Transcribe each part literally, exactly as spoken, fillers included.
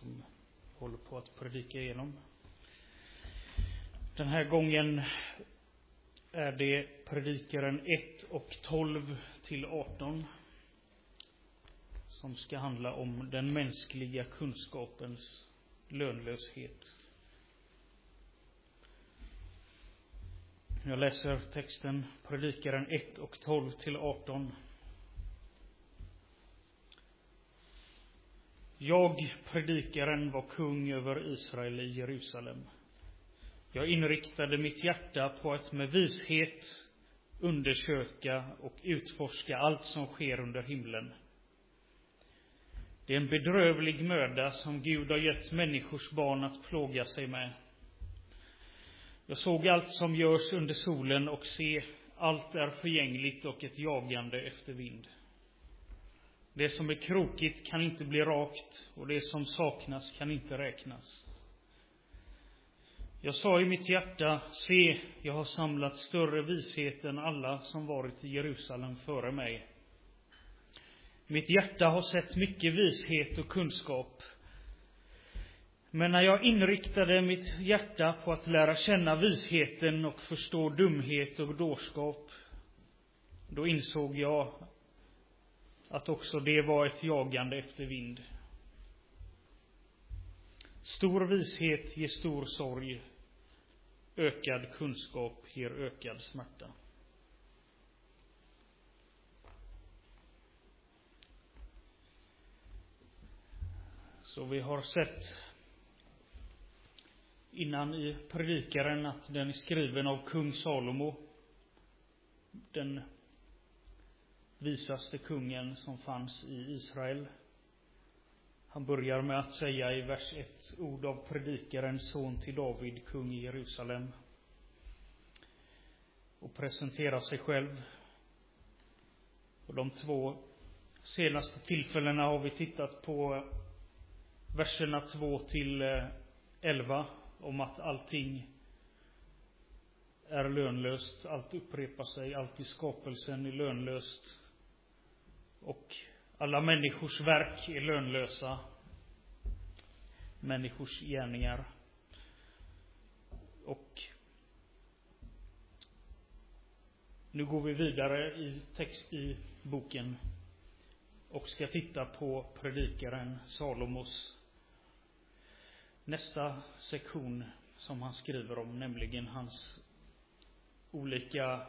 som håller på att predika igenom. Den här gången är det predikaren ett och tolv till arton som ska handla om den mänskliga kunskapens lönlöshet. Jag läser texten, predikaren ett och tolv till arton. Jag, predikaren, var kung över Israel i Jerusalem. Jag inriktade mitt hjärta på att med vishet undersöka och utforska allt som sker under himlen. Det är en bedrövlig möda som Gud har gett människors barn att plåga sig med. Jag såg allt som görs under solen och se, allt är förgängligt och ett jagande efter vind. Det som är krokigt kan inte bli rakt, och det som saknas kan inte räknas. Jag sa i mitt hjärta, se, jag har samlat större vishet än alla som varit i Jerusalem före mig. Mitt hjärta har sett mycket vishet och kunskap. Men när jag inriktade mitt hjärta på att lära känna visheten och förstå dumhet och dårskap, då insåg jag att också det var ett jagande efter vind. Stor vishet ger stor sorg. Ökad kunskap ger ökad smärta. Så vi har sett innan i predikaren att den är skriven av kung Salomo, den visaste kungen som fanns i Israel. Han börjar med att säga i vers ett ord av predikaren, son till David, kung i Jerusalem, och presenterar sig själv. Och de två senaste tillfällena har vi tittat på verserna två till elva om att allting är lönlöst, allt upprepar sig, allt i skapelsen är lönlöst och alla människors verk är lönlösa, människors gärningar. Och nu går vi vidare i text i boken och ska titta på predikaren Salomos nästa sektion som han skriver om, nämligen hans olika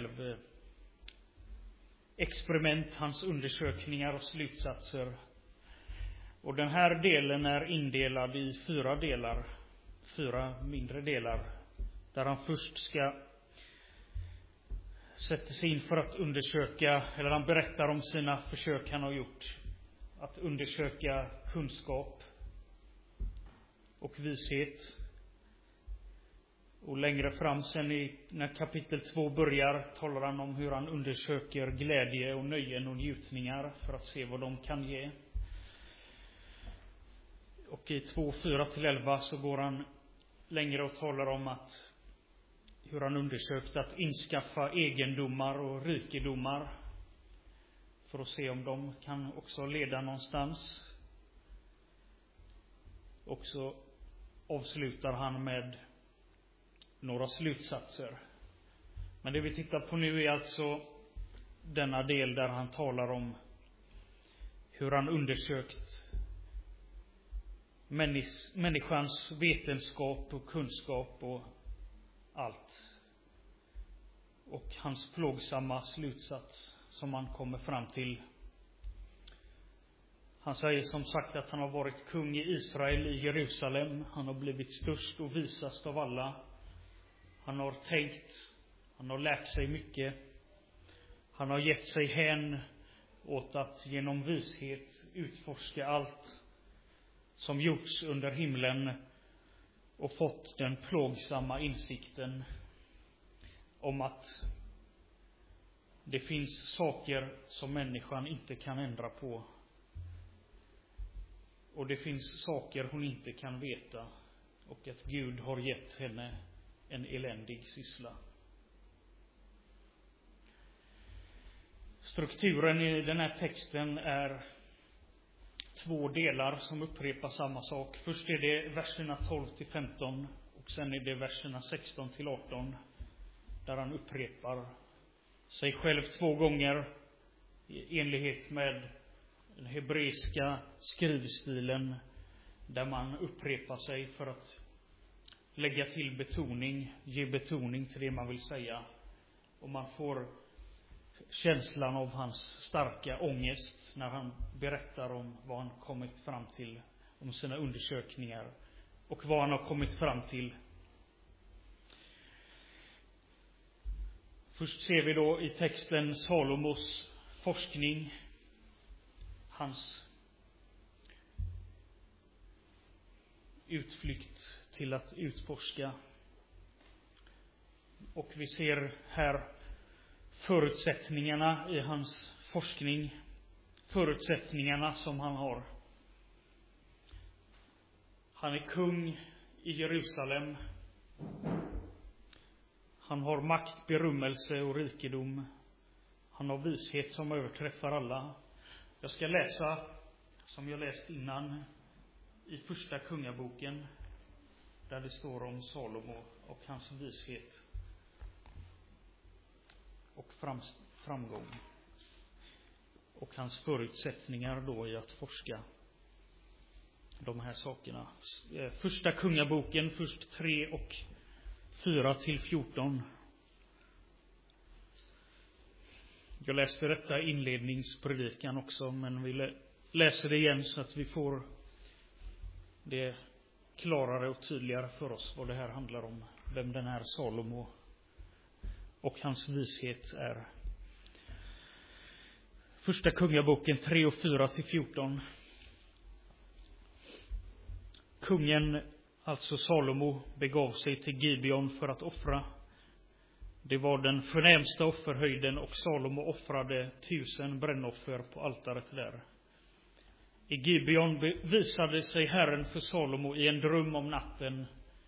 självexperiment, hans undersökningar och slutsatser. Och den här delen är indelad i fyra delar, fyra mindre delar, där han först ska sätta sig in för att undersöka, eller han berättar om sina försök han har gjort att undersöka kunskap och vishet. Och längre fram sen i, när kapitel två börjar, talar han om hur han undersöker glädje och nöjen och njutningar för att se vad de kan ge. Och i två, fyra till elva så går han längre och talar om att hur han undersökt att inskaffa egendomar och rikedomar för att se om de kan också leda någonstans. Och så avslutar han med några slutsatser. Men det vi tittar på nu är alltså denna del där han talar om hur han undersökt männis- människans vetenskap och kunskap och allt. Och hans plågsamma slutsats som han kommer fram till. Han säger som sagt att han har varit kung i Israel i Jerusalem. Han har blivit störst och visast av alla. Han har tänkt, han har lärt sig mycket. Han har gett sig hän åt att genom vishet utforska allt som gjorts under himlen och fått den plågsamma insikten om att det finns saker som människan inte kan ändra på. Och det finns saker hon inte kan veta. Och att Gud har gett henne en eländig syssla. Strukturen i den här texten är två delar som upprepar samma sak. Först är det verserna tolv till femton och sen är det verserna sexton till arton där han upprepar sig själv två gånger i enlighet med den hebreiska skrivstilen, där man upprepar sig för att lägga till betoning, ge betoning till det man vill säga. Och man får känslan av hans starka ångest när han berättar om vad han kommit fram till, om sina undersökningar och vad han har kommit fram till. Först ser vi då i texten Salomos forskning, hans utflykt till att utforska. Och vi ser här förutsättningarna i hans forskning, förutsättningarna som han har. Han är kung i Jerusalem. Han har makt, berömmelse och rikedom. Han har vishet som överträffar alla. Jag ska läsa, som jag läst innan, i första kungaboken, där det står om Salomo och hans vishet och fram, framgång och hans förutsättningar då i att forska de här sakerna. Första kungaboken, först tre och fyra till fjorton. Jag läste detta inledningspredikan också, men vi läser det igen så att vi får det klarare och tydligare för oss vad det här handlar om, vem den här Salomo och hans vishet är. Första kungaboken tre och fyra till fjorton. Kungen, alltså Salomo, begav sig till Gibeon för att offra. Det var den förnämsta offerhöjden, och Salomo offrade tusen brännoffer på altaret där. I Gibeon visade sig Herren för Salomo i en dröm om natten.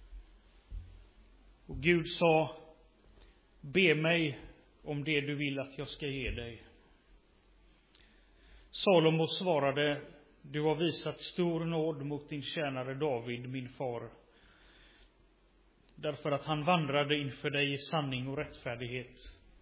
Och Gud sa: be mig om det du vill att jag ska ge dig. Salomo svarade: du har visat stor nåd mot din tjänare David, min far, därför att han vandrade inför dig i sanning och rättfärdighet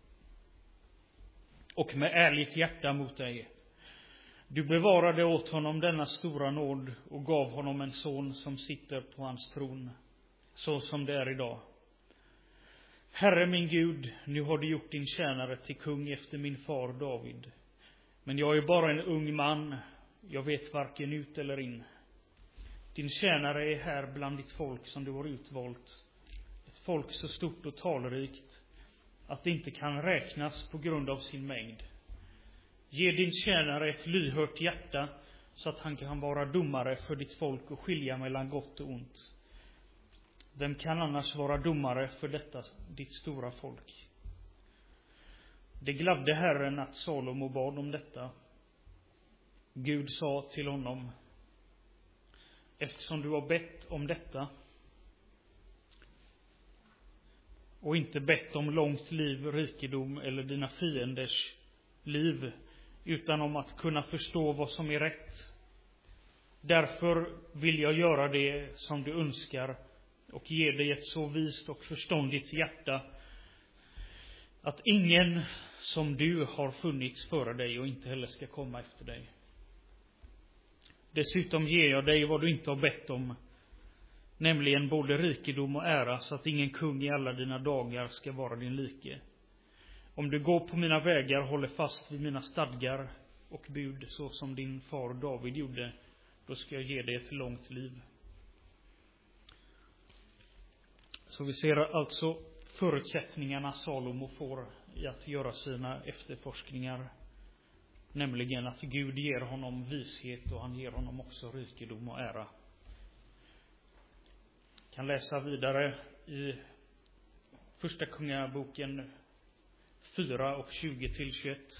och med ärligt hjärta mot dig. Du bevarade åt honom denna stora nåd och gav honom en son som sitter på hans tron, så som det är idag. Herre min Gud, nu har du gjort din tjänare till kung efter min far David. Men jag är bara en ung man, jag vet varken ut eller in. Din tjänare är här bland ditt folk som du har utvalt, ett folk så stort och talrikt att det inte kan räknas på grund av sin mängd. Ge din tjänare ett lyhört hjärta så att han kan vara domare för ditt folk och skilja mellan gott och ont. Vem kan annars vara domare för detta ditt stora folk? Det gladde Herren att Salomo bad om detta. Gud sa till honom: eftersom du har bett om detta och inte bett om långt liv, rikedom eller dina fienders liv, utan om att kunna förstå vad som är rätt, därför vill jag göra det som du önskar och ge dig ett så vist och förståndigt hjärta att ingen som du har funnits före dig och inte heller ska komma efter dig. Dessutom ger jag dig vad du inte har bett om, nämligen både rikedom och ära, så att ingen kung i alla dina dagar ska vara din like. Om du går på mina vägar, håller fast vid mina stadgar och bud, så som din far David gjorde, då ska jag ge dig ett långt liv. Så vi ser alltså förutsättningarna Salomo får i att göra sina efterforskningar, nämligen att Gud ger honom vishet och han ger honom också rikedom och ära. Jag kan läsa vidare i första kungaboken fyra och tjugo till tjugoett,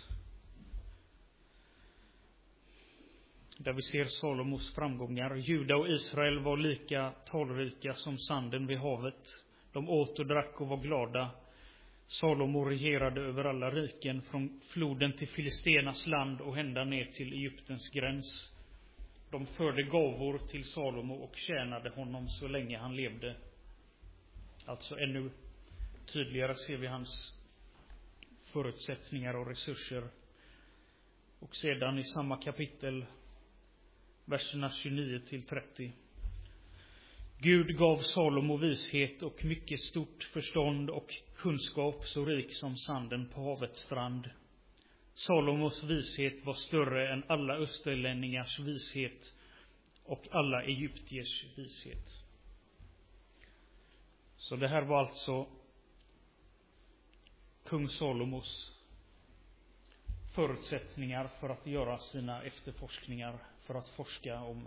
där vi ser Salomos framgångar. Juda och Israel var lika talrika som sanden vid havet. De åt och drack och var glada. Salomo regerade över alla riken, från floden till Filistenas land och ända ner till Egyptens gräns. De förde gåvor till Salomo och tjänade honom så länge han levde. Alltså ännu tydligare ser vi hans förutsättningar och resurser. Och sedan i samma kapitel, verserna tjugonio till trettio. Gud gav Salomo vishet och mycket stort förstånd och kunskap, så rik som sanden på havets strand. Salomos vishet var större än alla österlänningars vishet och alla egyptiers vishet. Så det här var alltså kung Salomos förutsättningar för att göra sina efterforskningar, för att forska om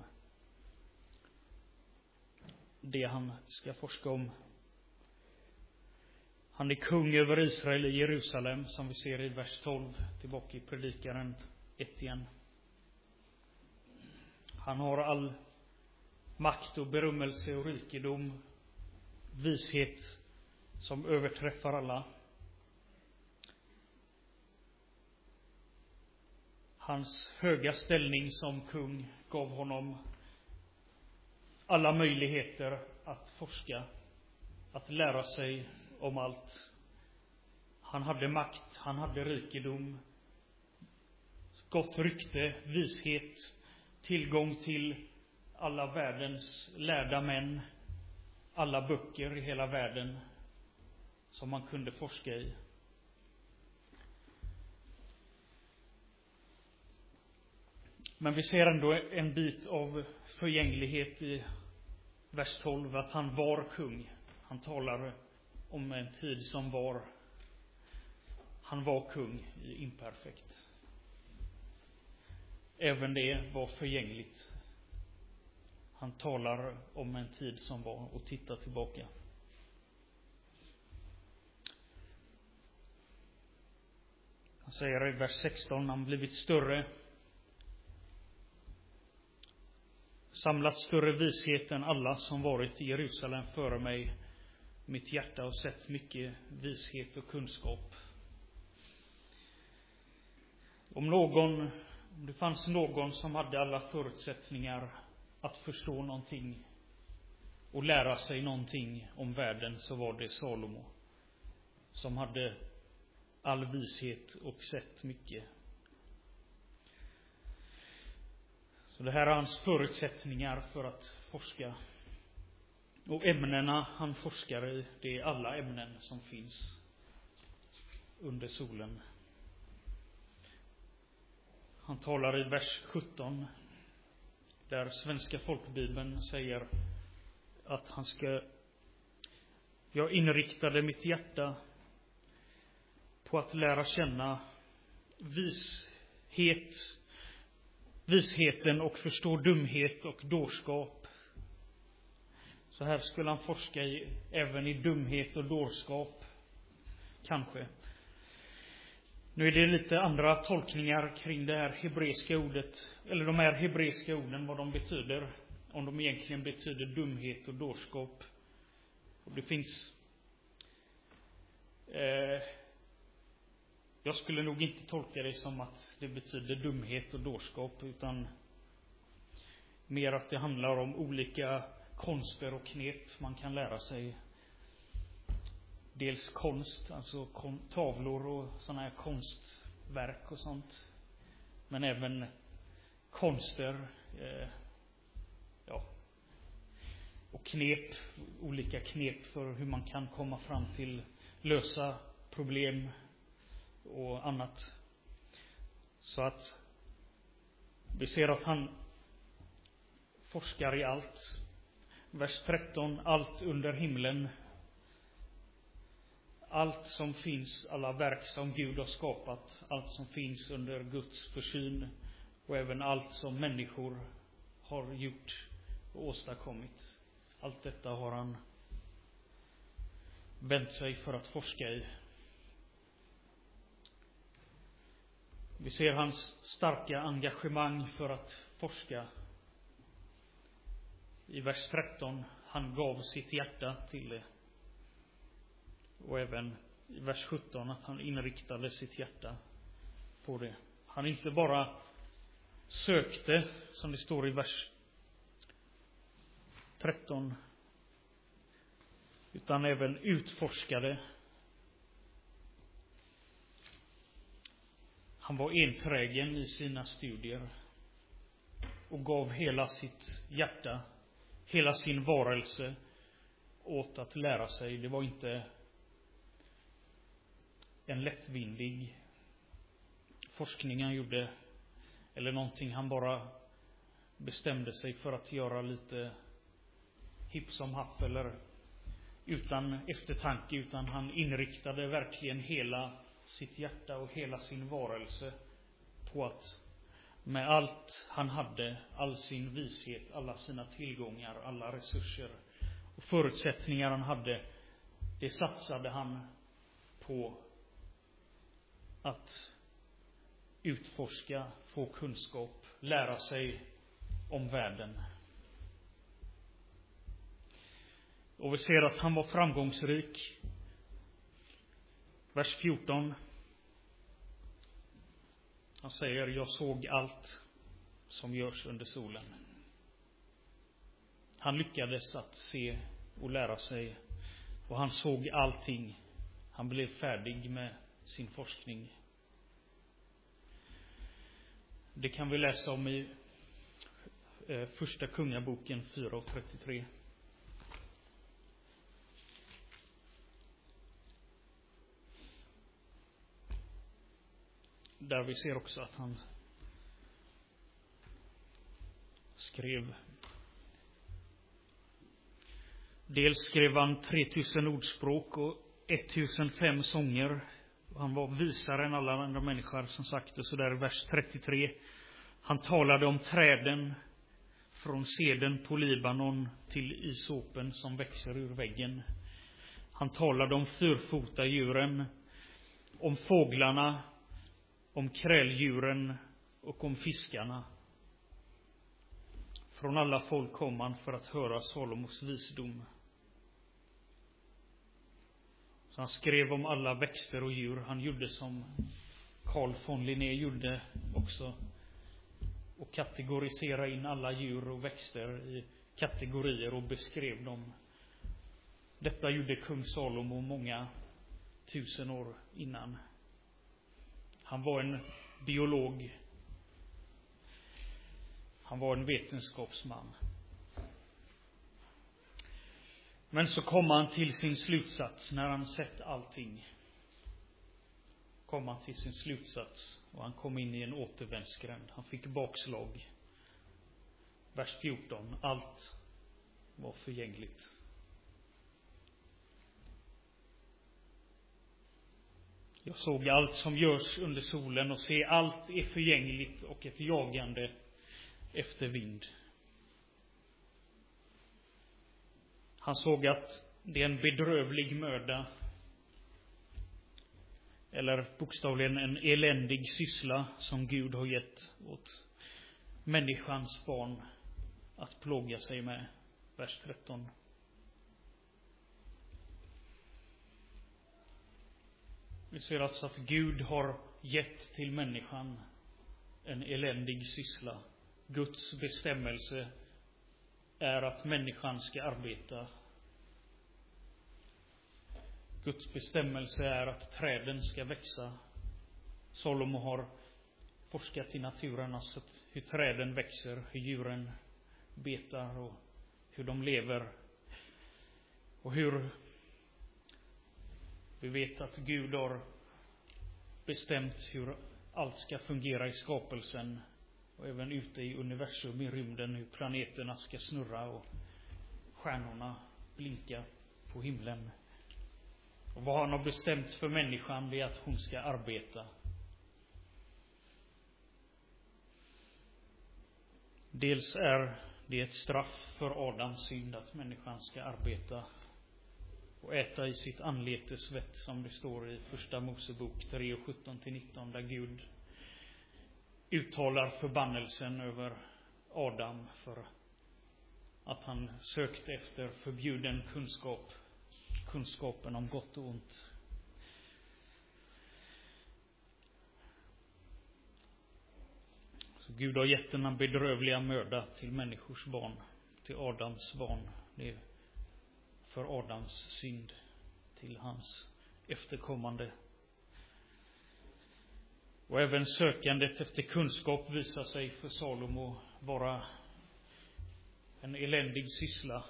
det han ska forska om. Han är kung över Israel i Jerusalem, som vi ser i vers tolv, tillbaka i Predikaren ett igen. Han har all makt och berömmelse och rikedom, vishet som överträffar alla. Hans höga ställning som kung gav honom alla möjligheter att forska, att lära sig om allt. Han hade makt, han hade rikedom, gott rykte, vishet, tillgång till alla världens lärda män, alla böcker i hela världen som man kunde forska i. Men vi ser ändå en bit av förgänglighet i vers tolv, att han var kung. Han talar om en tid som var. Han var kung i imperfekt. Även det var förgängligt. Han talar om en tid som var och tittar tillbaka. Han säger i vers sexton, han blivit större, samlat större vishet än alla som varit i Jerusalem före mig. Mitt hjärta har sett mycket vishet och kunskap. Om någon, om det fanns någon som hade alla förutsättningar att förstå någonting och lära sig någonting om världen, så var det Salomo, som hade all vishet och sett mycket. Så det här är hans förutsättningar för att forska. Och ämnena han forskar i, det är alla ämnen som finns under solen. Han talar i vers sjutton, där Svenska folkbibeln säger att han ska, jag inriktade mitt hjärta på att lära känna vishet, visheten och förstå dumhet och dårskap. Så här skulle han forska i, även i dumhet och dårskap, kanske. Nu är det lite andra tolkningar kring det här hebreiska ordet, eller de här hebreiska orden, vad de betyder, om de egentligen betyder dumhet och dårskap. Och det finns eh, jag skulle nog inte tolka det som att det betyder dumhet och dårskap, utan mer att det handlar om olika konster och knep man kan lära sig. Dels konst, alltså tavlor och sådana här konstverk och sånt. Men även konster, eh, ja, och knep, olika knep för hur man kan komma fram till lösa problem och annat. Så att vi ser att han forskar i allt. Vers tretton, allt under himlen. Allt som finns, alla verk som Gud har skapat, allt som finns under Guds försyn, och även allt som människor har gjort och åstadkommit. Allt detta har han vänt sig för att forska i. Vi ser hans starka engagemang för att forska. I vers tretton, han gav sitt hjärta till det. Och även i vers sjutton att han inriktade sitt hjärta på det. Han inte bara sökte, som det står i vers tretton, utan även utforskade. Han var enträgen i sina studier och gav hela sitt hjärta, hela sin varelse åt att lära sig. Det var inte en lättvindig forskning han gjorde, eller någonting han bara bestämde sig för att göra lite hipp som happ eller utan eftertanke, utan han inriktade verkligen hela sitt hjärta och hela sin varelse på att med allt han hade, all sin vishet, alla sina tillgångar, alla resurser och förutsättningar han hade, det satsade han på att utforska, få kunskap, lära sig om världen. Och vi ser att han var framgångsrik. Vers fjorton. Han säger: jag såg allt som görs under solen. Han lyckades att se och lära sig. Och han såg allting. Han blev färdig med sin forskning. Det kan vi läsa om i eh, första kungaboken fyra och trettiotre. Där vi ser också att han skrev. Dels skrev han tretusen ordspråk och ettusenfem sånger. Han var visare än alla andra människor, som sagt. Och så där i vers trettiotre. Han talade om träden från seden på Libanon till isopen som växer ur väggen. Han talade om fyrfota djuren, om fåglarna, om kräldjuren och om fiskarna. Från alla folk kom han för att höra Salomos visdom. Så han skrev om alla växter och djur. Han gjorde som Carl von Linné gjorde också, och kategoriserade in alla djur och växter i kategorier och beskrev dem. Detta gjorde kung Salomo många tusen år innan. Han var en biolog. Han var en vetenskapsman. Men så kom han till sin slutsats när han sett allting. Kom han till sin slutsats och han kom in i en återvändsgränd. Han fick bakslag. Vers fjorton. Allt var förgängligt. Jag såg allt som görs under solen och se allt är förgängligt och ett jagande efter vind. Han såg att det är en bedrövlig möda, eller bokstavligen en eländig syssla som Gud har gett åt människans barn att plåga sig med. Vers tretton. Vi ser alltså att Gud har gett till människan en eländig syssla. Guds bestämmelse är att människan ska arbeta. Guds bestämmelse är att träden ska växa. Salomo har forskat i naturen, alltså hur träden växer, hur djuren betar och hur de lever. Och hur vi vet att Gud har bestämt hur allt ska fungera i skapelsen och även ute i universum, i rymden, hur planeterna ska snurra och stjärnorna blinka på himlen. Och vad han har bestämt för människan, det är att hon ska arbeta. Dels är det ett straff för Adams synd att människan ska arbeta och äta i sitt anletes svett, som det står i första Mosebok tre och sjutton till nitton, där Gud uttalar förbannelsen över Adam för att han sökte efter förbjuden kunskap, kunskapen om gott och ont. Så Så Gud har gett denna bedrövliga möda till människors barn, till Adams barn. Det är för Adams synd, till hans efterkommande. Och även sökandet efter kunskap visar sig för Salomo vara en eländig syssla.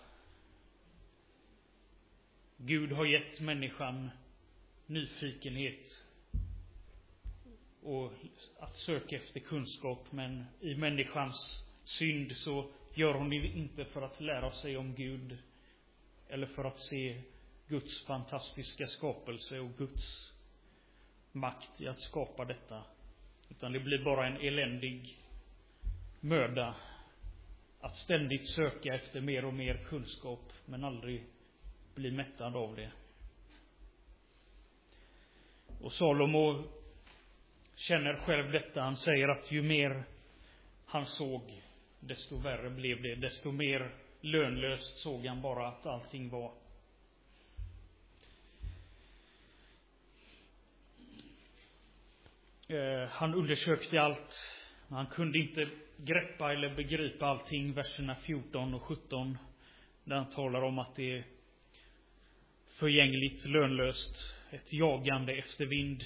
Gud har gett människan nyfikenhet och att söka efter kunskap, men i människans synd så gör hon det inte för att lära sig om Gud eller för att se Guds fantastiska skapelse och Guds makt i att skapa detta, utan det blir bara en eländig möda att ständigt söka efter mer och mer kunskap men aldrig bli mättad av det. Och Salomo känner själv detta. Han säger att ju mer han såg, desto värre blev det. Desto mer lönlöst såg han bara att allting var. Eh, han undersökte allt. Han kunde inte greppa eller begripa allting. Verserna fjorton och sjutton. Där han talar om att det är förgängligt, lönlöst. Ett jagande efter vind.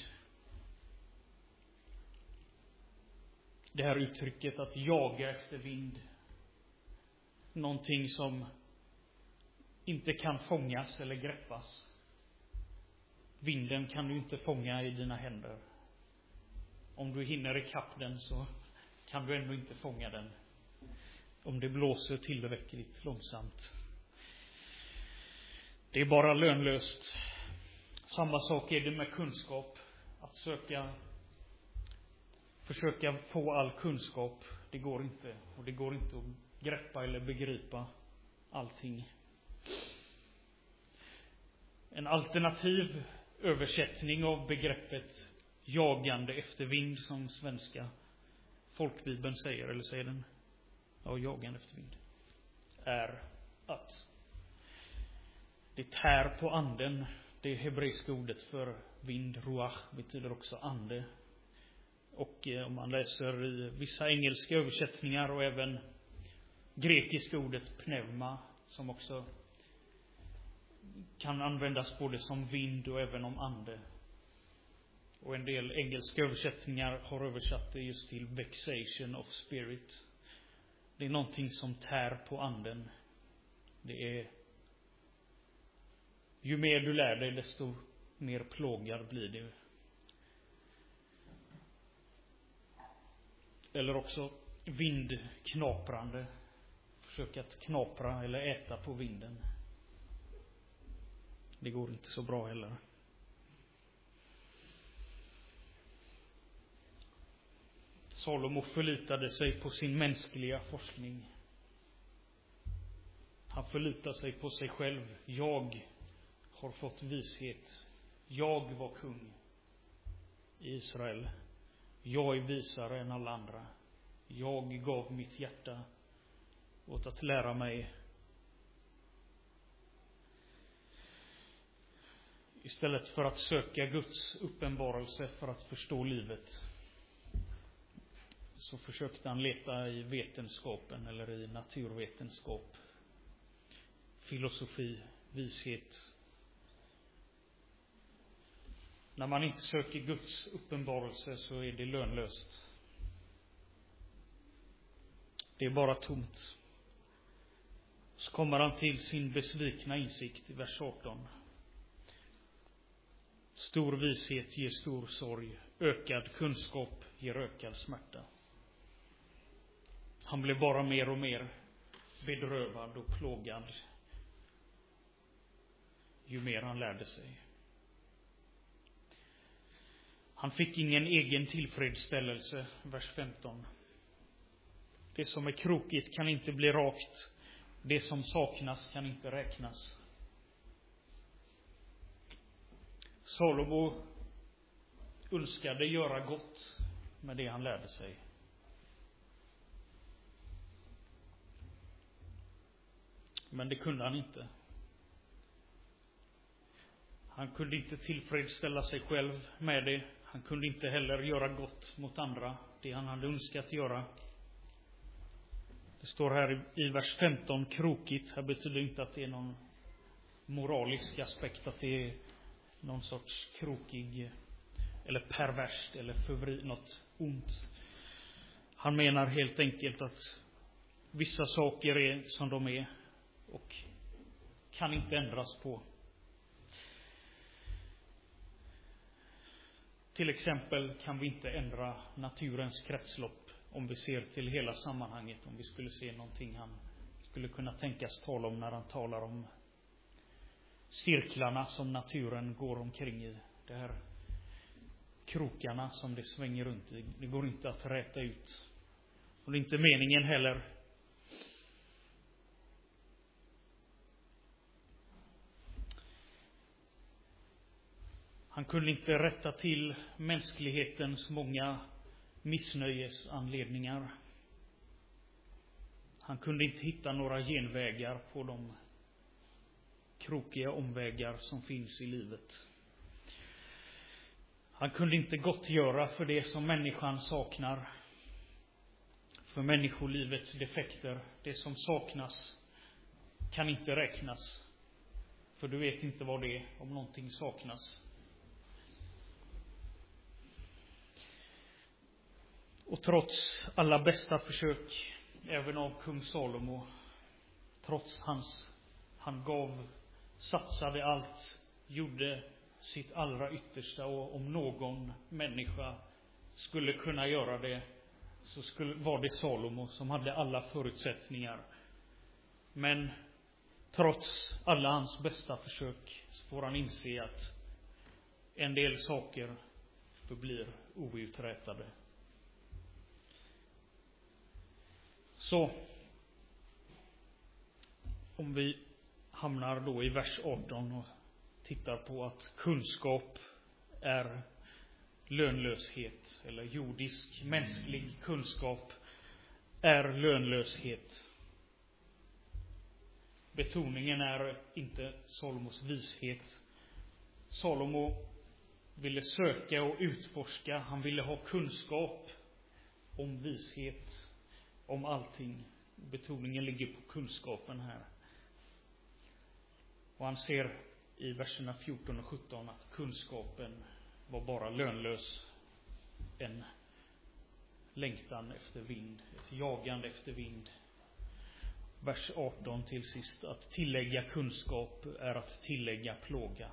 Det här uttrycket att jaga efter vind. Någonting som inte kan fångas eller greppas. Vinden kan du inte fånga i dina händer. Om du hinner i kapp den så kan du ändå inte fånga den. Om det blåser tillräckligt långsamt. Det är bara lönlöst. Samma sak är det med kunskap. Att söka, försöka få all kunskap, det går inte. Och det går inte att greppa eller begripa allting. En alternativ översättning av begreppet jagande efter vind, som svenska folkbibeln säger, eller säger den? Ja, jagande efter vind. Är att det tär på anden. Det hebreiska ordet för vind, ruach, betyder också ande. Och eh, om man läser i vissa engelska översättningar och även grekiska ordet pneuma, som också kan användas både som vind och även om ande. Och en del engelska översättningar har översatt det just till vexation of spirit. Det är någonting som tär på anden. Det är, ju mer du lär dig, desto mer plågad blir du. Eller också vindknaprande. Försöka att knapra eller äta på vinden. Det går inte så bra heller. Salomo förlitade sig på sin mänskliga forskning. Han förlitade sig på sig själv. Jag har fått vishet. Jag var kung i Israel. Jag är visare än alla andra. Jag gav mitt hjärta åt att lära mig. Istället för att söka Guds uppenbarelse för att förstå livet, så försökte han leta i vetenskapen eller i naturvetenskap, filosofi, vishet. När man inte söker Guds uppenbarelse så är det lönlöst. Det är bara tomt. Så kommer han till sin besvikna insikt i vers arton. Stor vishet ger stor sorg. Ökad kunskap ger ökad smärta. Han blev bara mer och mer bedrövad och plågad ju mer han lärde sig. Han fick ingen egen tillfredsställelse, vers femton. Det som är krokigt kan inte bli rakt. Det som saknas kan inte räknas. Salomo önskade göra gott med det han lärde sig. Men det kunde han inte. Han kunde inte tillfredsställa sig själv med det. Han kunde inte heller göra gott mot andra, det han hade önskat göra. Det står här i vers femton, krokigt. Här betyder inte att det är någon moralisk aspekt, att det är någon sorts krokig eller perverst eller förvrid, något ont. Han menar helt enkelt att vissa saker är som de är och kan inte ändras på. Till exempel kan vi inte ändra naturens kretslopp om vi ser till hela sammanhanget. Om vi skulle se någonting han skulle kunna tänkas tala om när han talar om cirklarna som naturen går omkring i. Det här krokarna som det svänger runt i. Det går inte att räta ut. Och det är inte meningen heller. Han kunde inte rätta till mänsklighetens många missnöjesanledningar. Han kunde inte hitta några genvägar på de krokiga omvägar som finns i livet. Han kunde inte gottgöra för det som människan saknar. För människolivets defekter. Det som saknas kan inte räknas. För du vet inte vad det är om någonting saknas. Och trots alla bästa försök, även av kung Salomo, trots hans, han gav, satsade allt, gjorde sitt allra yttersta, och om någon människa skulle kunna göra det, så skulle, var det Salomo som hade alla förutsättningar. Men trots alla hans bästa försök så får han inse att en del saker förblir outrätade. Så, om vi hamnar då i vers arton och tittar på att kunskap är lönlöshet, eller jordisk, mänsklig kunskap är lönlöshet. Betoningen är inte Salomos vishet. Salomo ville söka och utforska, han ville ha kunskap om vishet, om allting. Betoningen ligger på kunskapen här. Och han ser i verserna fjorton och sjutton att kunskapen var bara lönlös. En längtan efter vind, ett jagande efter vind. Vers arton till sist, att tillägga kunskap är att tillägga plåga.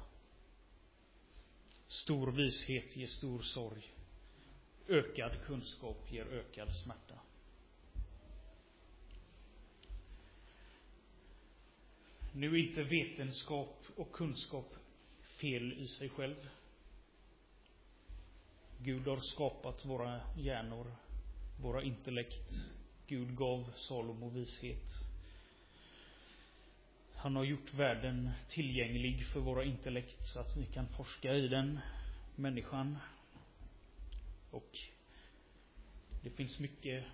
Stor vishet ger stor sorg. Ökad kunskap ger ökad smärta. Nu är inte vetenskap och kunskap fel i sig själv. Gud har skapat våra hjärnor, våra intellekt. Gud gav Salomo vishet. Han har gjort världen tillgänglig för våra intellekt så att vi kan forska i den, människan. Och det finns mycket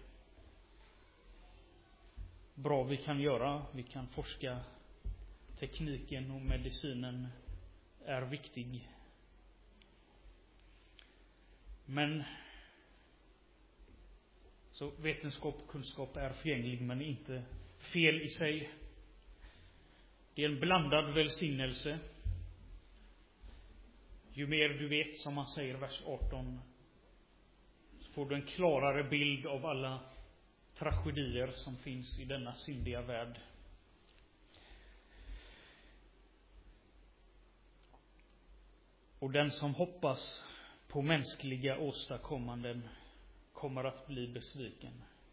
bra vi kan göra. Vi kan forska. Tekniken och medicinen är viktig. Men så vetenskap och kunskap är förgänglig, men inte fel i sig. Det är en blandad välsignelse. Ju mer du vet, som man säger i vers arton, så får du en klarare bild av alla tragedier som finns i denna syndiga värld. Och den som hoppas på mänskliga åstadkommanden kommer att bli besviken.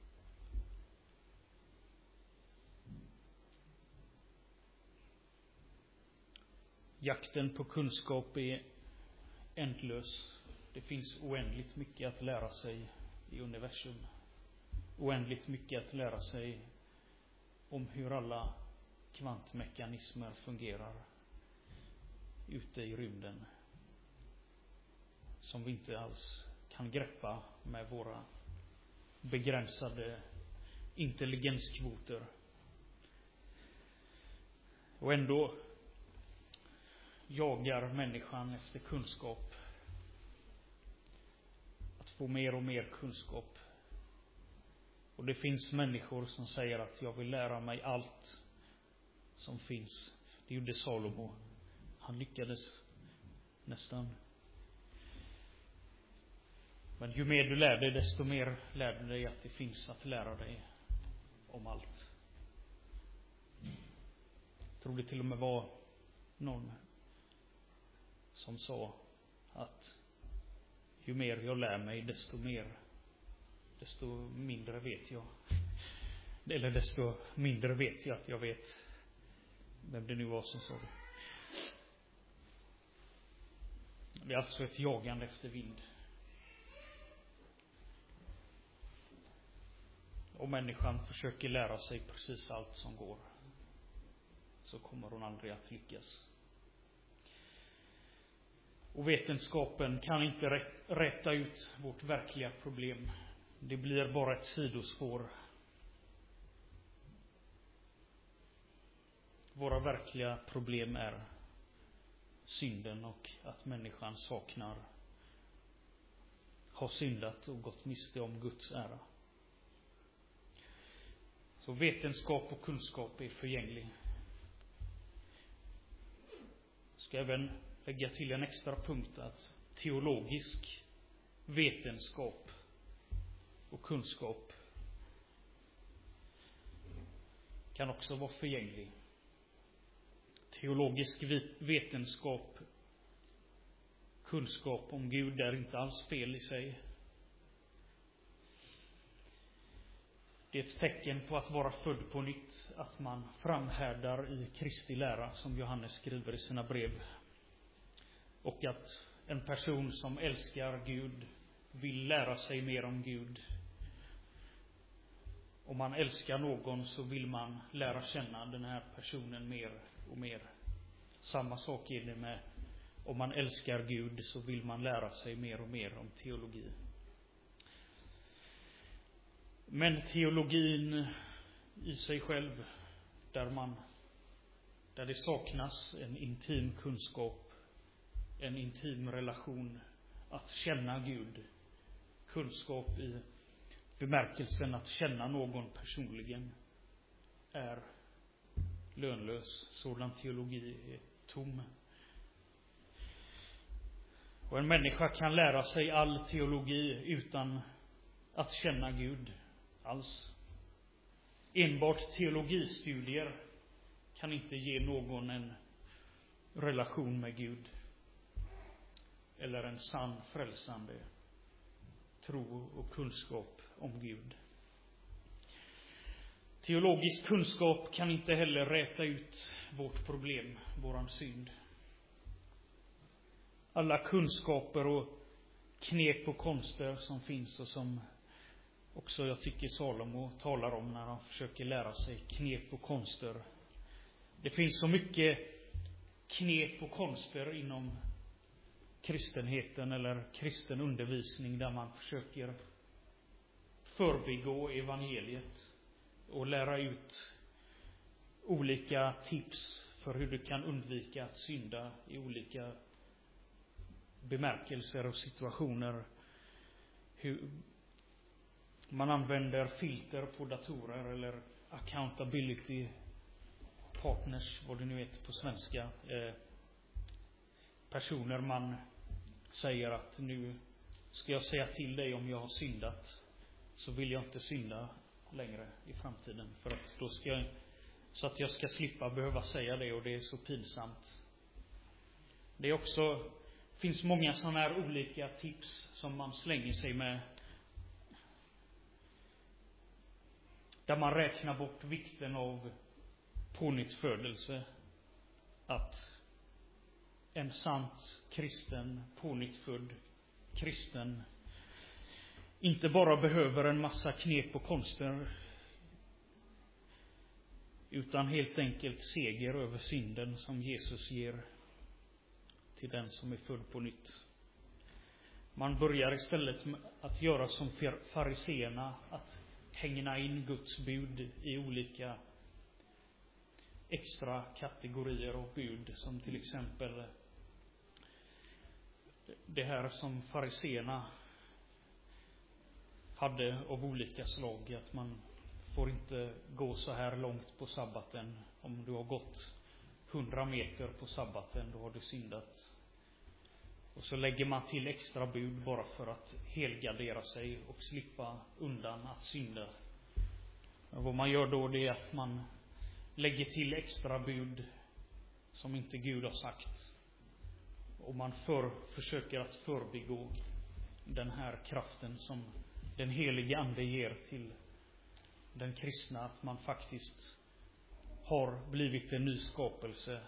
Jakten på kunskap är ändlös. Det finns oändligt mycket att lära sig i universum. Oändligt mycket att lära sig om hur alla kvantmekanismer fungerar ute i rymden, som vi inte alls kan greppa med våra begränsade intelligenskvoter. Och ändå jagar människan efter kunskap. Att få mer och mer kunskap. Och det finns människor som säger att jag vill lära mig allt som finns. Det gjorde Salomo. Han lyckades nästan. Men ju mer du lär dig, desto mer lär du dig att det finns att lära dig om allt. Jag tror det till och med var någon som sa att ju mer jag lär mig, desto mer, desto mindre vet jag. Eller desto mindre vet jag att jag vet. Vem det nu var som sa det. Det är alltså ett jagande efter vind. Om människan försöker lära sig precis allt som går, så kommer hon aldrig att lyckas. Och vetenskapen kan inte rätta ut vårt verkliga problem. Det blir bara ett sidospår. Våra verkliga problem är synden och att människan saknar, har syndat och gått miste om Guds ära. Så vetenskap och kunskap är förgänglig. Ska även lägga till en extra punkt att teologisk vetenskap och kunskap kan också vara förgänglig. Teologisk vetenskap, kunskap om Gud är inte alls fel i sig. Det är ett tecken på att vara född på nytt, att man framhärdar i Kristi lära, som Johannes skriver i sina brev. Och att en person som älskar Gud vill lära sig mer om Gud. Om man älskar någon så vill man lära känna den här personen mer och mer. Samma sak är det med, om man älskar Gud så vill man lära sig mer och mer om teologi. Men teologin i sig själv, där man, där det saknas en intim kunskap, en intim relation, att känna Gud, kunskap i bemärkelsen att känna någon personligen, är lönlös. Sådan teologi är tom. Och en människa kan lära sig all teologi utan att känna Gud alls. Enbart teologistudier kan inte ge någon en relation med Gud eller en sann frälsande tro och kunskap om Gud. Teologisk kunskap kan inte heller räta ut vårt problem, våran synd. Alla kunskaper och knep och konster som finns, och som också jag tycker Salomo talar om när han försöker lära sig knep och konster. Det finns så mycket knep och konster inom kristenheten eller kristen undervisning där man försöker förbigå evangeliet och lära ut olika tips för hur du kan undvika att synda i olika bemärkelser och situationer. Hur man använder filter på datorer eller accountability partners, vad det nu heter på svenska. Eh, personer man säger att nu ska jag säga till dig om jag har syndat, så vill jag inte synda längre i framtiden, för att då ska jag, så att jag ska slippa behöva säga det, och det är så pinsamt. Det är också, finns många sådana här olika tips som man slänger sig med, där man räknar bort vikten av pånyttfödelse, att en sant kristen, pånyttfödd kristen inte bara behöver en massa knep och konster, utan helt enkelt seger över synden som Jesus ger till den som är född på nytt. Man börjar istället med att göra som fariseerna, att hängna in Guds bud i olika extra kategorier och bud, som till exempel det här som fariseerna hade av olika slag. Att man får inte gå så här långt på sabbaten. Om du har gått hundra meter på sabbaten, då har du syndat. Och så lägger man till extra bud bara för att helgardera sig och slippa undan att synda. Men vad man gör då, det är att man lägger till extra bud som inte Gud har sagt. Och man för, försöker att förbigå den här kraften som den helige ande ger till den kristna. Att man faktiskt har blivit en ny skapelse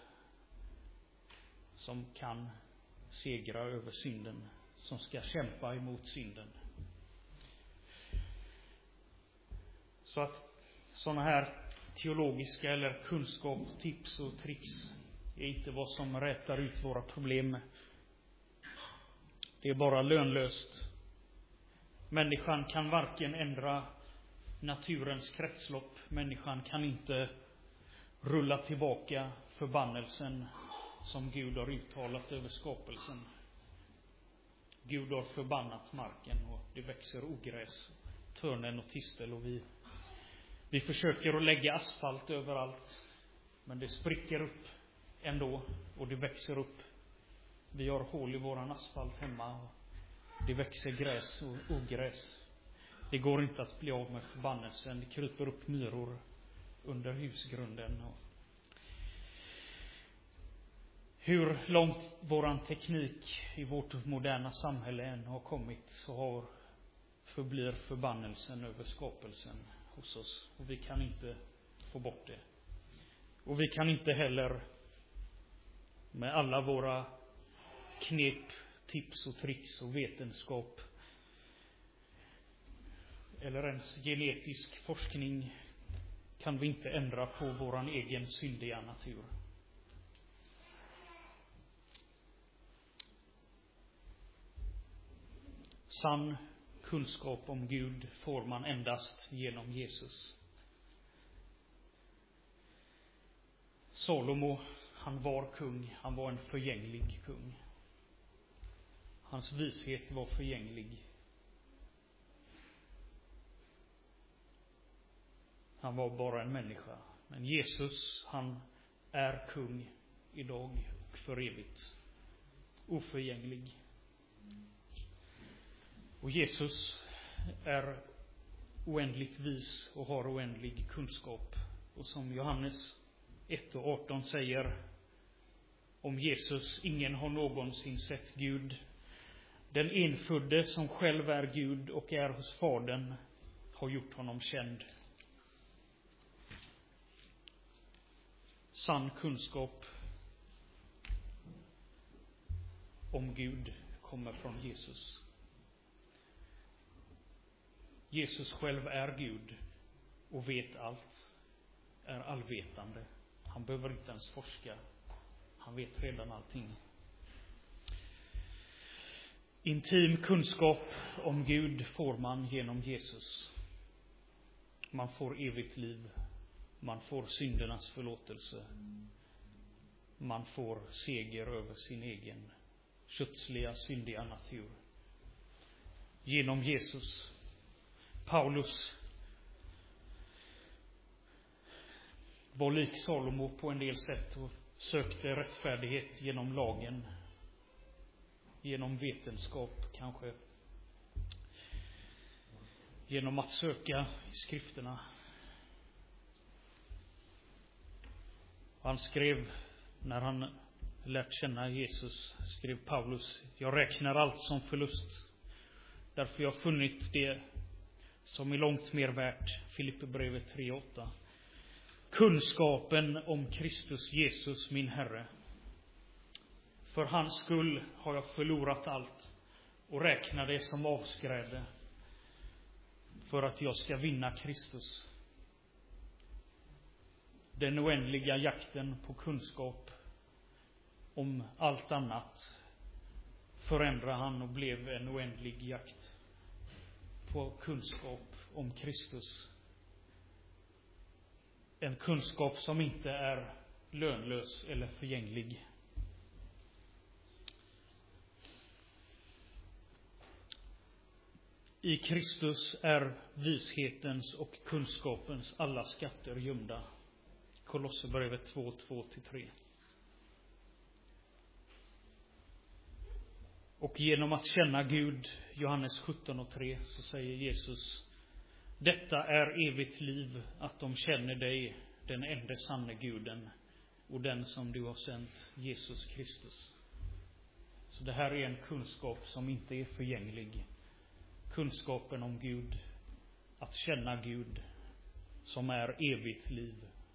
som kan segra över synden, som ska kämpa emot synden. Så att sådana här teologiska eller kunskap, tips och tricks är inte vad som rätar ut våra problem. Det är bara lönlöst. Människan kan varken ändra naturens kretslopp. Människan kan inte rulla tillbaka förbannelsen som Gud har uttalat över skapelsen. Gud har förbannat marken och det växer ogräs, törnen och tistel, och vi, vi försöker att lägga asfalt överallt, men det spricker upp ändå och det växer upp. Vi har hål i våran asfalt hemma och det växer gräs och ogräs. Det går inte att bli av med förbannelsen. Det kryper upp myror under husgrunden. Och hur långt våran teknik i vårt moderna samhälle än har kommit, så har förblir förbannelsen över skapelsen hos oss. Och vi kan inte få bort det. Och vi kan inte heller med alla våra knep, tips och tricks och vetenskap eller ens genetisk forskning, kan vi inte ändra på våran egen syndiga natur. Sann kunskap om Gud får man endast genom Jesus. Salomo, han var kung, han var en förgänglig kung. Hans vishet var förgänglig. Han var bara en människa. Men Jesus, han är kung idag och för evigt. Oförgänglig. Och Jesus är oändligt vis och har oändlig kunskap. Och som Johannes ett och arton säger om Jesus: ingen har någonsin sett Gud. Den enfödde som själv är Gud och är hos Fadern har gjort honom känd. Sann kunskap om Gud kommer från Jesus. Jesus själv är Gud och vet allt, är allvetande. Han behöver inte ens forska. Han vet redan allting. Intim kunskap om Gud får man genom Jesus. Man får evigt liv. Man får syndernas förlåtelse. Man får seger över sin egen kötsliga, syndiga natur. Genom Jesus. Paulus var lik Salomo på en del sätt och sökte rättfärdighet genom lagen, genom vetenskap kanske, genom att söka i skrifterna. Han skrev, när han lärt känna Jesus, skrev Paulus: jag räknar allt som förlust, därför jag funnit det som är långt mer värt. Filipperbrevet tre åtta. Kunskapen om Kristus Jesus min Herre. För hans skull har jag förlorat allt och räknar det som avskräde, för att jag ska vinna Kristus. Den oändliga jakten på kunskap om allt annat förändrar han och blev en oändlig jakt på kunskap om Kristus. En kunskap som inte är lönlös eller förgänglig. I Kristus är vishetens och kunskapens alla skatter gömda. Kolosserbrevet två, två till tre. Och genom att känna Gud, Johannes sjutton och tre, så säger Jesus: detta är evigt liv, att de känner dig, den enda sanne Guden, och den som du har sänt, Jesus Kristus. Så det här är en kunskap som inte är förgänglig. Kunskapen om Gud, att känna Gud, som är evigt liv.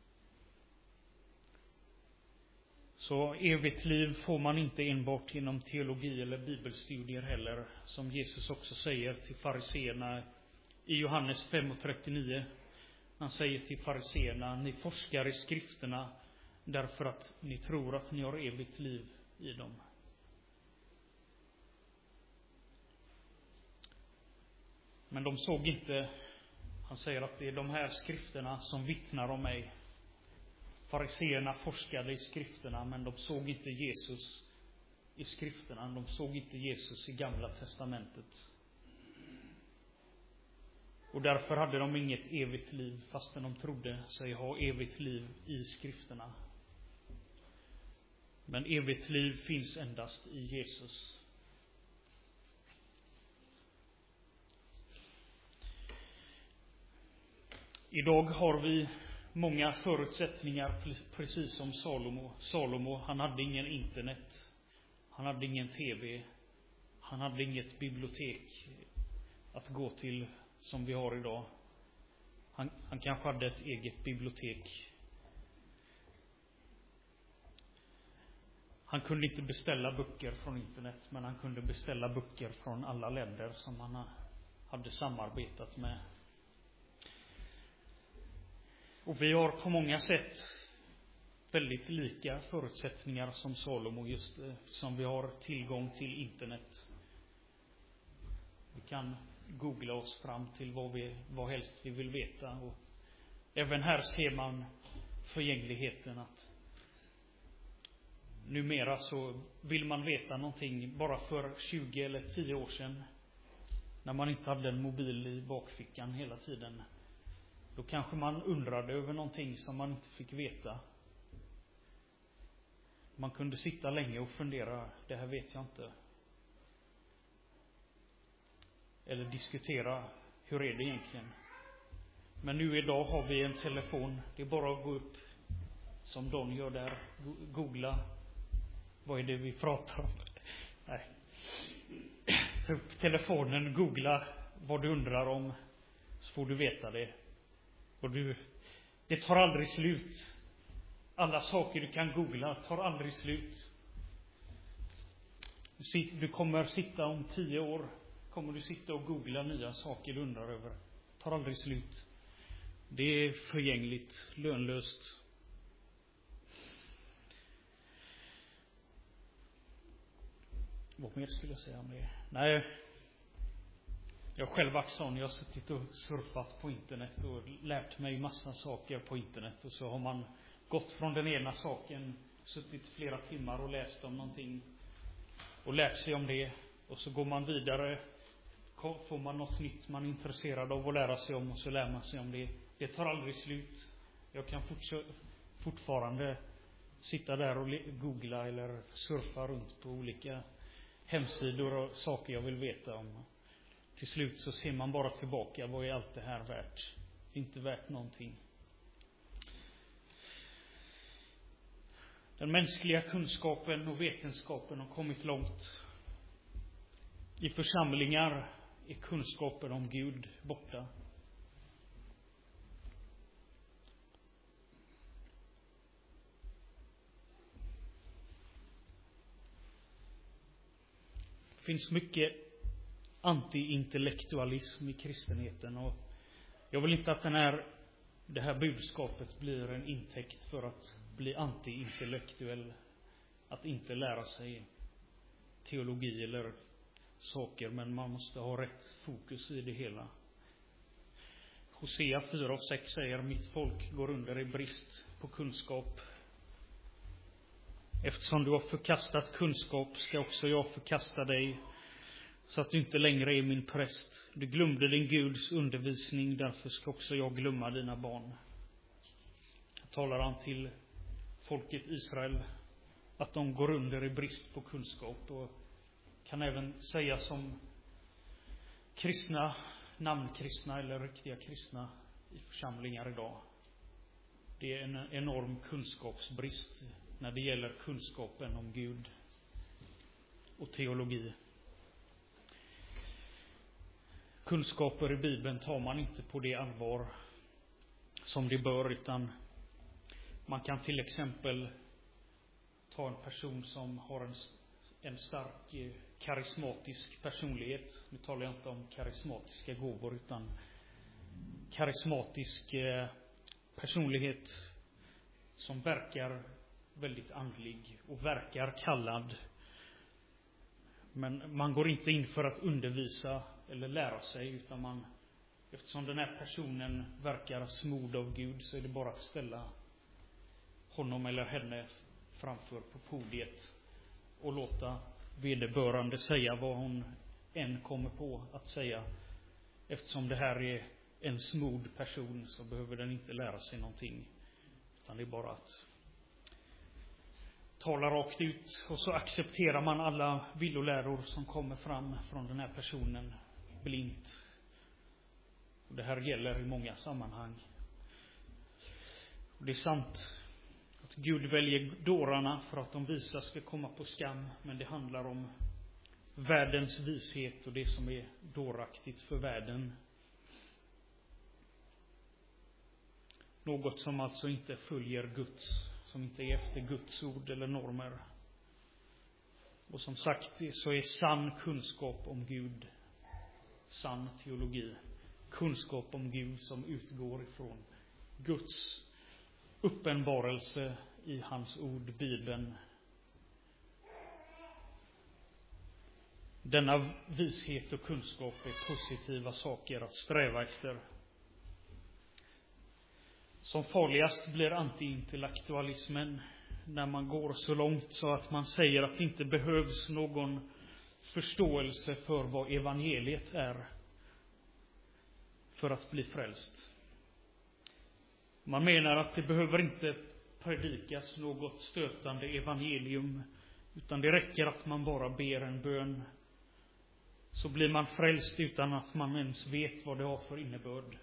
Så evigt liv får man inte enbart genom teologi eller bibelstudier heller, som Jesus också säger till fariseerna i Johannes fem och trettionio. Han säger till fariseerna: ni forskar i skrifterna därför att ni tror att ni har evigt liv i dem. Men de såg inte, han säger att det är de här skrifterna som vittnar om mig. Fariseerna forskade i skrifterna, men de såg inte Jesus i skrifterna. De såg inte Jesus i Gamla testamentet. Och därför hade de inget evigt liv, fastän de trodde sig ha evigt liv i skrifterna. Men evigt liv finns endast i Jesus. Idag har vi många förutsättningar, precis som Salomo. Salomo, han hade ingen internet. Han hade ingen tv. Han hade inget bibliotek att gå till som vi har idag. Han, han kanske hade ett eget bibliotek. Han kunde inte beställa böcker från internet, men han kunde beställa böcker från alla länder som han hade samarbetat med. Och vi har på många sätt väldigt lika förutsättningar som Salomo, just som vi har tillgång till internet. Vi kan googla oss fram till vad, vi, vad helst vi vill veta. Och även här ser man förgängligheten, att numera så vill man veta någonting. Bara för tjugo eller tio år sedan, när man inte hade en mobil i bakfickan hela tiden, då kanske man undrade över någonting som man inte fick veta. Man kunde sitta länge och fundera, det här vet jag inte. Eller diskutera, hur är det egentligen? Men nu idag har vi en telefon. Det är bara att gå upp, som Don gör där, googla, vad är det vi pratar om? Nej. Ta upp telefonen, googla vad du undrar om, så får du veta det. Och du, det tar aldrig slut. Alla saker du kan googla tar aldrig slut. Du kommer sitta om tio år, kommer du sitta och googla nya saker du undrar över. Tar aldrig slut. Det är förgängligt, lönlöst. Vad mer skulle jag säga om det? Nej. Jag själv varit sån, jag har suttit och surfat på internet och lärt mig massa saker på internet. Och så har man gått från den ena saken, suttit flera timmar och läst om någonting och lärt sig om det. Och så går man vidare, får man något nytt man är intresserad av att lära sig om, och så lär man sig om det. Det tar aldrig slut. Jag kan forts- fortfarande sitta där och googla eller surfa runt på olika hemsidor och saker jag vill veta om. Till slut så ser man bara tillbaka, vad är allt det här värt? Det är inte värt någonting. Den mänskliga kunskapen och vetenskapen har kommit långt. I församlingar är kunskapen om Gud borta. Det finns mycket anti-intellektualism i kristenheten, och jag vill inte att den här, det här budskapet blir en intäkt för att bli anti-intellektuell, att inte lära sig teologi eller saker, men man måste ha rätt fokus i det hela. Hosea fyra och sex säger: mitt folk går under i brist på kunskap. Eftersom du har förkastat kunskap ska också jag förkasta dig. så att du inte längre är min präst. Du glömde din Guds undervisning, därför ska också jag glömma dina barn. Här talar han till folket Israel att de går under i brist på kunskap, och kan även säga som kristna, namnkristna eller riktiga kristna i församlingar idag. Det är en enorm kunskapsbrist när det gäller kunskapen om Gud och teologi. Kunskaper i Bibeln tar man inte på det allvar som det bör, utan man kan till exempel ta en person som har en, en stark eh, karismatisk personlighet. Nu talar jag inte om karismatiska gåvor, utan karismatisk eh, personlighet som verkar väldigt andlig och verkar kallad. Men man går inte in för att undervisa eller lära sig, utan man, eftersom den här personen verkar smord av Gud, så är det bara att ställa honom eller henne framför på podiet och låta vederbörande säga vad hon än kommer på att säga. Eftersom det här är en smord person, så behöver den inte lära sig någonting, utan det är bara att tala rakt ut, och så accepterar man alla villoläror som kommer fram från den här personen blint. Och det här gäller i många sammanhang. Och det är sant att Gud väljer dårarna för att de visa ska komma på skam, men det handlar om världens vishet och det som är dåraktigt för världen. Något som alltså inte följer Guds, som inte är efter Guds ord eller normer. Och som sagt så är sann kunskap om Gud, sann teologi, kunskap om Gud som utgår ifrån Guds uppenbarelse i hans ord, Bibeln. Denna vishet och kunskap är positiva saker att sträva efter. Som farligast blir antiintellektualismen när man går så långt så att man säger att det inte behövs någon förståelse för vad evangeliet är för att bli frälst. Man menar att det behöver inte predikas något stötande evangelium, utan det räcker att man bara ber en bön, så blir man frälst utan att man ens vet vad det har för innebörd.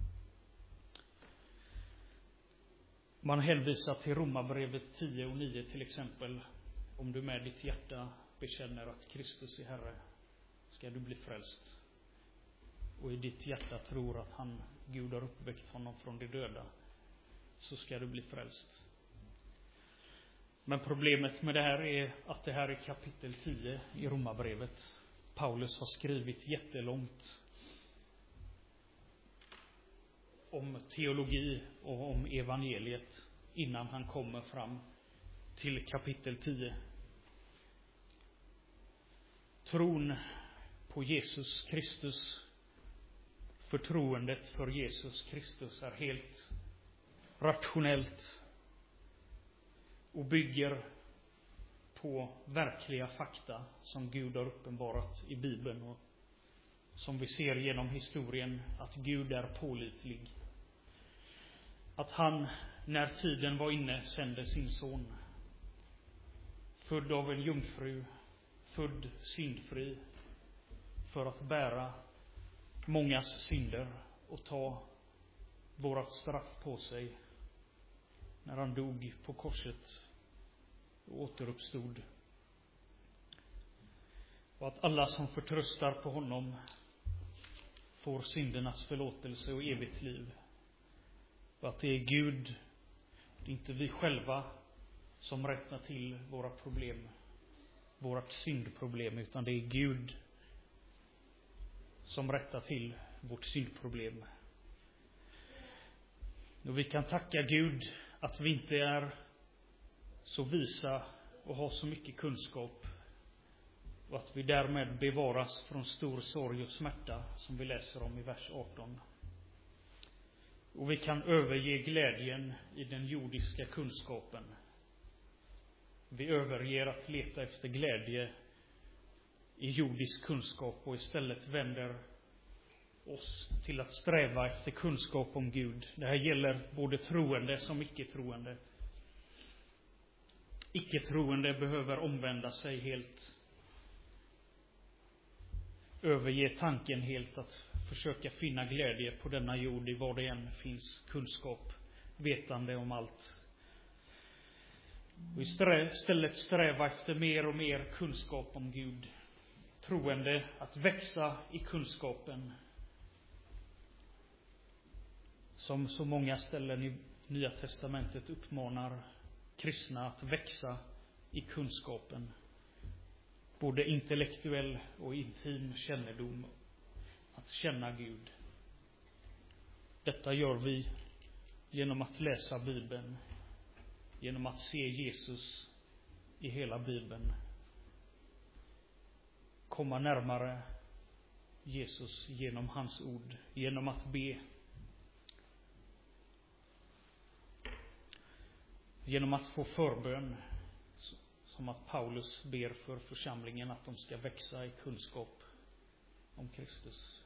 Man hänvisar till Romarbrevet tio och nio till exempel. Om du med ditt hjärta bekänner att Kristus är Herre, ska du bli frälst. Och i ditt hjärta tror att han, Gud har uppväckt honom från de döda, så ska du bli frälst. Men problemet med det här är att det här är kapitel tio i Romarbrevet. Paulus har skrivit jättelångt om teologi och om evangeliet innan han kommer fram till kapitel tio. Tron på Jesus Kristus, förtroendet för Jesus Kristus är helt rationellt och bygger på verkliga fakta som Gud har uppenbarat i Bibeln, och som vi ser genom historien att Gud är pålitlig. Att han, när tiden var inne, sände sin son, född av en jungfru, född syndfri, för att bära mångas synder och ta vårat straff på sig när han dog på korset och återuppstod. Och att alla som förtröstar på honom får syndernas förlåtelse och evigt liv. Och att det är Gud, det är inte vi själva som rättar till våra problem, vårt syndproblem, utan det är Gud som rättar till vårt syndproblem. Och vi kan tacka Gud att vi inte är så visa och har så mycket kunskap, och att vi därmed bevaras från stor sorg och smärta, som vi läser om i vers arton. Och vi kan överge glädjen i den jordiska kunskapen. Vi överger att leta efter glädje i jordisk kunskap och istället vänder oss till att sträva efter kunskap om Gud. Det här gäller både troende som icke-troende. Icke-troende behöver omvända sig helt. Överge tanken helt att försöka finna glädje på denna jord i vad det än finns kunskap, vetande om allt. Och istället sträva efter mer och mer kunskap om Gud. Troende att växa i kunskapen. Som så många ställen i Nya testamentet uppmanar kristna att växa i kunskapen. Både intellektuell och intim kännedom. Att känna Gud. Detta gör vi genom att läsa Bibeln. Genom att se Jesus i hela Bibeln. Komma närmare Jesus genom hans ord. Genom att be. Genom att få förbön. Som att Paulus ber för församlingen att de ska växa i kunskap om Kristus.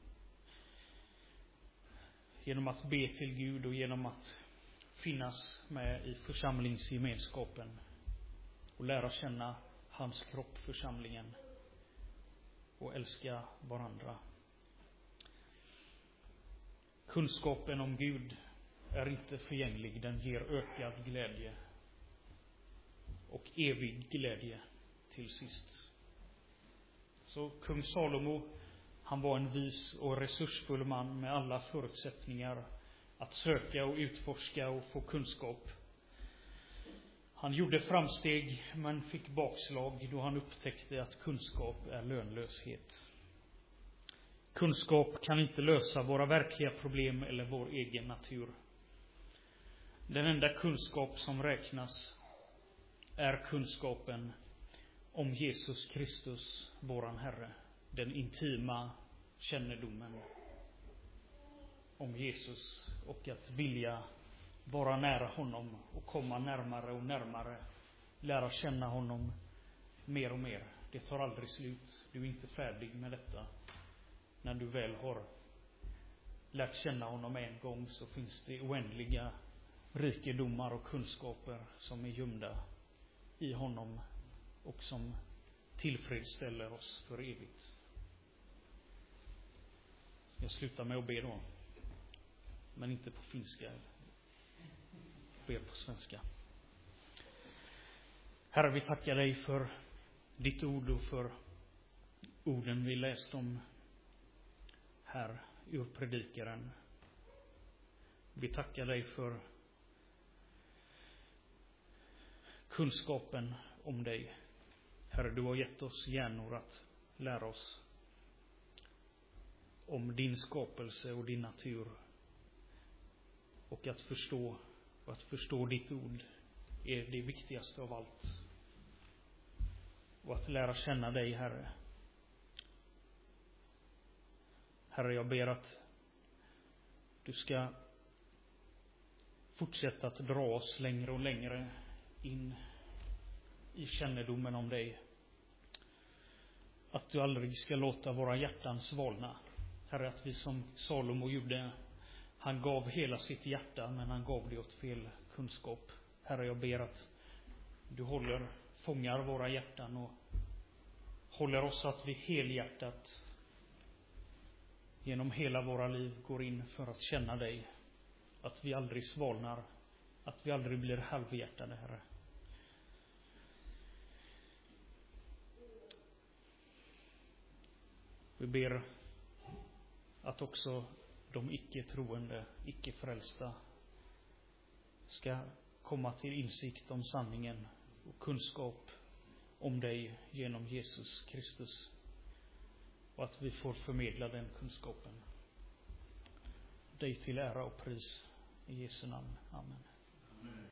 Genom att be till Gud och genom att finnas med i församlingsgemenskapen. Och lära känna hans kropp, församlingen. Och älska varandra. Kunskapen om Gud är inte förgänglig. Den ger ökad glädje. Och evig glädje till sist. Så kung Salomo, han var en vis och resursfull man med alla förutsättningar att söka och utforska och få kunskap. Han gjorde framsteg men fick bakslag då han upptäckte att kunskap är lönlöshet. Kunskap kan inte lösa våra verkliga problem eller vår egen natur. Den enda kunskap som räknas är kunskapen om Jesus Kristus, våran Herre. Den intima kännedomen om Jesus och att vilja vara nära honom och komma närmare och närmare. Lära känna honom mer och mer. Det tar aldrig slut. Du är inte färdig med detta. När du väl har lärt känna honom en gång så finns det oändliga rikedomar och kunskaper som är gömda i honom och som tillfredsställer oss för evigt. Jag slutar med att be då. Men inte på finska. Jag ber på svenska. Herre, vi tackar dig för ditt ord och för orden vi läst om här ur predikaren. Vi tackar dig för kunskapen om dig. Herre, du har gett oss hjärnor att lära oss om din skapelse och din natur. Och att förstå, och att förstå ditt ord är det viktigaste av allt. Och att lära känna dig, Herre. Herre, jag ber att du ska fortsätta att dra oss längre och längre in i kännedomen om dig. Att du aldrig ska låta våra hjärtan svalna. Herre, att vi som Salomo gjorde, han gav hela sitt hjärta, men han gav det åt fel kunskap. Herre, jag ber att du håller, fångar våra hjärtan och håller oss att vi helhjärtat genom hela våra liv går in för att känna dig. Att vi aldrig svalnar, att vi aldrig blir halvhjärtade, Herre. Vi ber att också de icke-troende, icke-frälsta ska komma till insikt om sanningen och kunskap om dig genom Jesus Kristus. Och att vi får förmedla den kunskapen. Dig till ära och pris i Jesu namn. Amen.